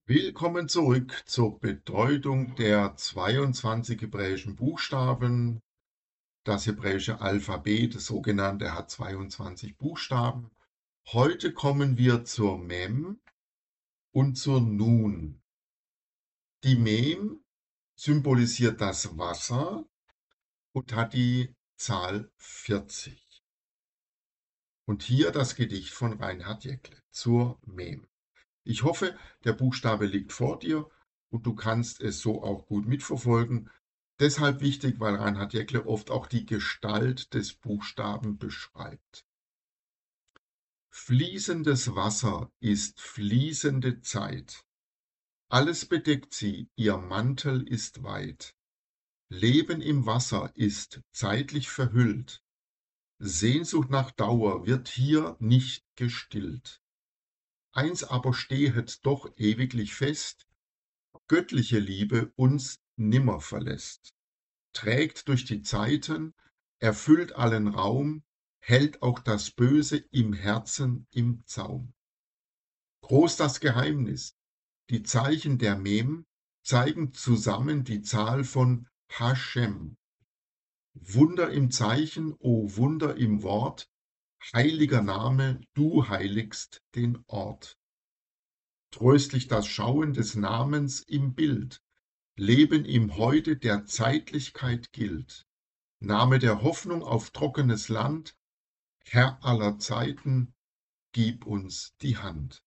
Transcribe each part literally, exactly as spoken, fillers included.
Willkommen zurück zur Bedeutung der zweiundzwanzig hebräischen Buchstaben. Das hebräische Alphabet, das sogenannte, hat zweiundzwanzig Buchstaben. Heute kommen wir zur Mem und zur Nun. Die Mem symbolisiert das Wasser und hat die Zahl vierzig. Und hier das Gedicht von Reinhard Jäckle zur Mem. Ich hoffe, der Buchstabe liegt vor dir und du kannst es so auch gut mitverfolgen. Deshalb wichtig, weil Reinhard Jäckle oft auch die Gestalt des Buchstaben beschreibt. Fließendes Wasser ist fließende Zeit. Alles bedeckt sie, ihr Mantel ist weit. Leben im Wasser ist zeitlich verhüllt. Sehnsucht nach Dauer wird hier nicht gestillt. Eins aber stehet doch ewiglich fest: Göttliche Liebe uns nimmer verlässt, trägt durch die Zeiten, erfüllt allen Raum, hält auch das Böse im Herzen im Zaum. Groß das Geheimnis, die Zeichen der Mem zeigen zusammen die Zahl von Hashem. Wunder im Zeichen, o Wunder im Wort, heiliger Name, du heiligst den Ort. Tröstlich das Schauen des Namens im Bild, Leben im Heute der Zeitlichkeit gilt. Name der Hoffnung auf trockenes Land, Herr aller Zeiten, gib uns die Hand.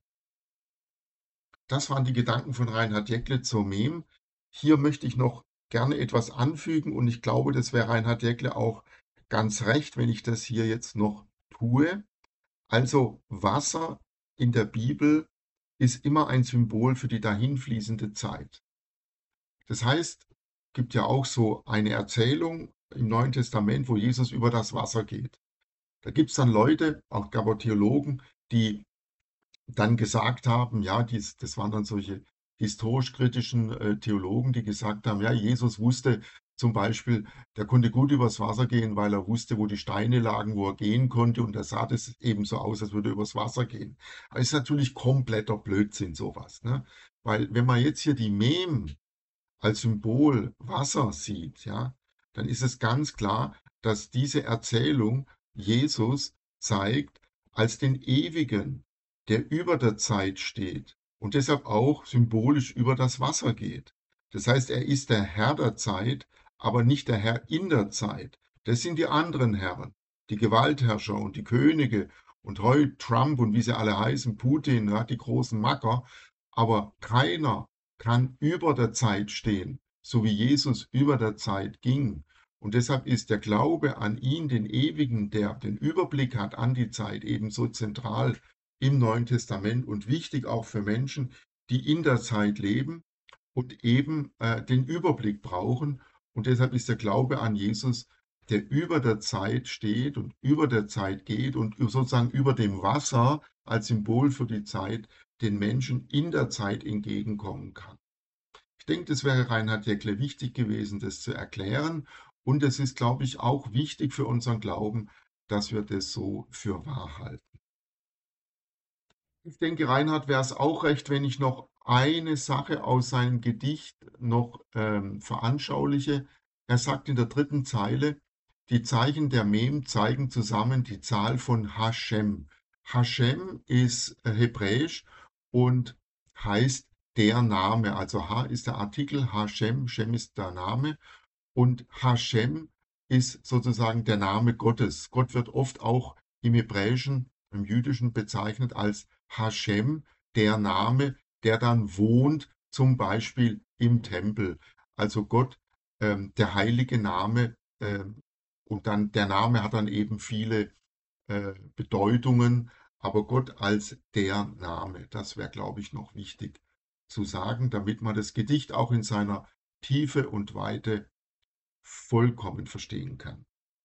Das waren die Gedanken von Reinhard Jäckle zur Mem. Hier möchte ich noch gerne etwas anfügen und ich glaube, das wäre Reinhard Jäckle auch ganz recht, wenn ich das hier jetzt noch tue. Also Wasser in der Bibel ist immer ein Symbol für die dahinfließende Zeit. Das heißt, es gibt ja auch so eine Erzählung im Neuen Testament, wo Jesus über das Wasser geht. Da gibt es dann Leute, auch gab es Theologen, die dann gesagt haben, ja, dies, das waren dann solche historisch-kritischen äh, Theologen, die gesagt haben, ja, Jesus wusste zum Beispiel, der konnte gut übers Wasser gehen, weil er wusste, wo die Steine lagen, wo er gehen konnte, und da sah das eben so aus, als würde er übers Wasser gehen. Aber es ist natürlich kompletter Blödsinn, sowas, ne? Weil wenn man jetzt hier die Mem als Symbol Wasser sieht, ja, dann ist es ganz klar, dass diese Erzählung Jesus zeigt als den Ewigen, der über der Zeit steht und deshalb auch symbolisch über das Wasser geht. Das heißt, er ist der Herr der Zeit, aber nicht der Herr in der Zeit. Das sind die anderen Herren, die Gewaltherrscher und die Könige und heute Trump und wie sie alle heißen, Putin, ja, die großen Macker, aber keiner kann über der Zeit stehen, so wie Jesus über der Zeit ging. Und deshalb ist der Glaube an ihn, den Ewigen, der den Überblick hat an die Zeit, ebenso zentral im Neuen Testament und wichtig auch für Menschen, die in der Zeit leben und eben äh, den Überblick brauchen. Und deshalb ist der Glaube an Jesus, der über der Zeit steht und über der Zeit geht und sozusagen über dem Wasser als Symbol für die Zeit den Menschen in der Zeit entgegenkommen kann. Ich denke, das wäre Reinhard Jäckle wichtig gewesen, das zu erklären. Und es ist, glaube ich, auch wichtig für unseren Glauben, dass wir das so für wahr halten. Ich denke, Reinhard wäre es auch recht, wenn ich noch eine Sache aus seinem Gedicht noch ähm, veranschauliche. Er sagt in der dritten Zeile, die Zeichen der Mem zeigen zusammen die Zahl von Hashem. Hashem ist äh, hebräisch und heißt der Name. Also Ha ist der Artikel, Hashem, Shem ist der Name und Hashem ist sozusagen der Name Gottes. Gott wird oft auch im Hebräischen, im Jüdischen bezeichnet als Hashem, der Name, der dann wohnt, zum Beispiel im Tempel. Also Gott, ähm, der heilige Name, ähm, und dann der Name hat dann eben viele äh, Bedeutungen, aber Gott als der Name, das wäre, glaube ich, noch wichtig zu sagen, damit man das Gedicht auch in seiner Tiefe und Weite vollkommen verstehen kann.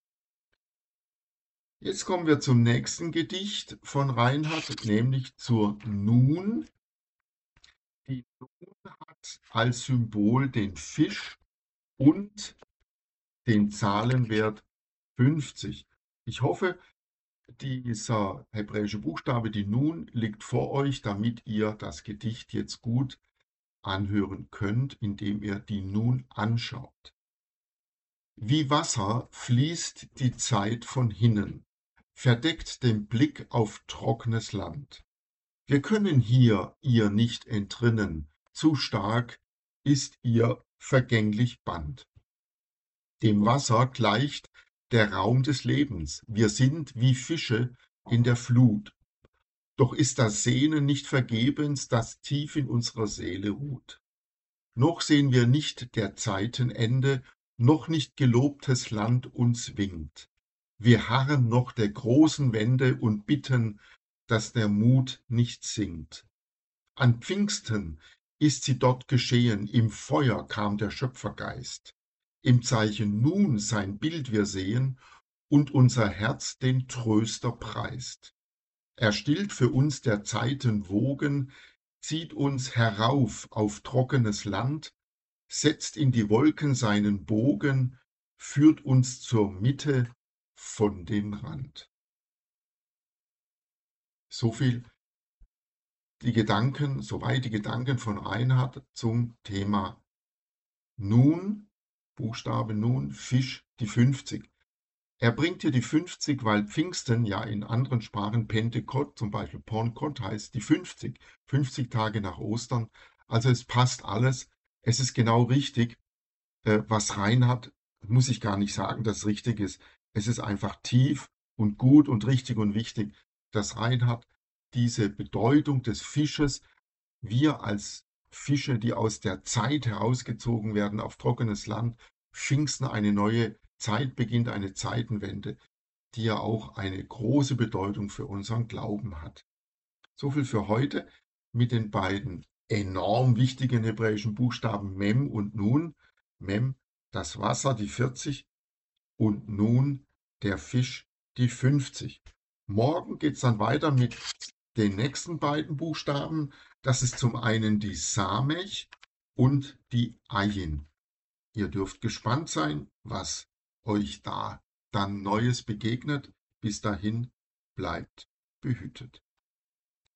Jetzt kommen wir zum nächsten Gedicht von Reinhard, nämlich zur Nun. Die Nun hat als Symbol den Fisch und den Zahlenwert fünfzig. Ich hoffe, Dieser hebräische Buchstabe, die Nun, liegt vor euch, damit ihr das Gedicht jetzt gut anhören könnt, indem ihr die Nun anschaut. Wie Wasser fließt die Zeit von hinnen, verdeckt den Blick auf trockenes Land. Wir können hier ihr nicht entrinnen, zu stark ist ihr vergänglich Band. Dem Wasser gleicht der Raum des Lebens, wir sind wie Fische in der Flut. Doch ist das Sehnen nicht vergebens, das tief in unserer Seele ruht. Noch sehen wir nicht der Zeiten Ende, noch nicht gelobtes Land uns winkt. Wir harren noch der großen Wende und bitten, dass der Mut nicht sinkt. An Pfingsten ist sie dort geschehen, im Feuer kam der Schöpfergeist. Im Zeichen nun sein Bild wir sehen und unser Herz den Tröster preist. Er stillt für uns der Zeiten Wogen, zieht uns herauf auf trockenes Land, setzt in die Wolken seinen Bogen, führt uns zur Mitte von dem Rand. So viel die Gedanken, soweit die Gedanken von Reinhard zum Thema Nun, Buchstabe Nun, Fisch, die fünfzig. Er bringt hier die fünfzig, weil Pfingsten ja in anderen Sprachen Pentekot, zum Beispiel Pornkot, heißt die fünfzig. fünfzig Tage nach Ostern. Also es passt alles. Es ist genau richtig, äh, was Reinhard, muss ich gar nicht sagen, dass richtig ist. Es ist einfach tief und gut und richtig und wichtig, dass Reinhard diese Bedeutung des Fisches, wir als Fische, die aus der Zeit herausgezogen werden auf trockenes Land, Pfingsten eine neue Zeit beginnt, eine Zeitenwende, die ja auch eine große Bedeutung für unseren Glauben hat. So viel für heute mit den beiden enorm wichtigen hebräischen Buchstaben Mem und Nun. Mem, das Wasser, die vierzig, und Nun, der Fisch, die fünfzig. Morgen geht es dann weiter mit den nächsten beiden Buchstaben. Das ist zum einen die Samech und die Ayin. Ihr dürft gespannt sein, was euch da dann Neues begegnet. Bis dahin bleibt behütet.